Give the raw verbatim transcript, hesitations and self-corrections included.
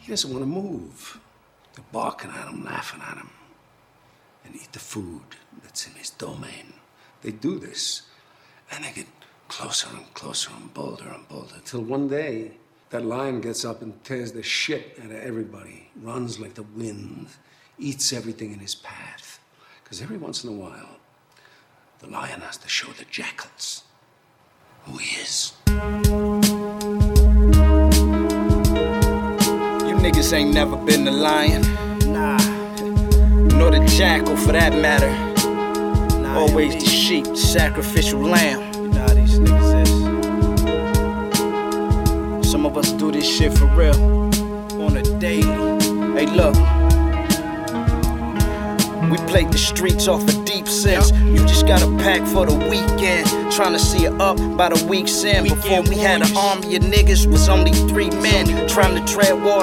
He doesn't want to move. They're barking at him, laughing at him, and eat the food that's in his domain. They do this, and they get closer and closer and bolder and bolder, till one day, that lion gets up and tears the shit out of everybody, runs like the wind, eats everything in his path. Because every once in a while, the lion has to show the jackals who he is. You niggas ain't never been the lion. Nah. Nor the jackal for that matter. Nah, always the sheep, the sacrificial lamb. You know how these niggas is. Some of us do this shit for real. On a daily. Hey, look. We played the streets off a deep sense. You just got a pack for the weekend. Tryna see it up by the week's end. Before we had an army of niggas, was only three men. Trying to tread water.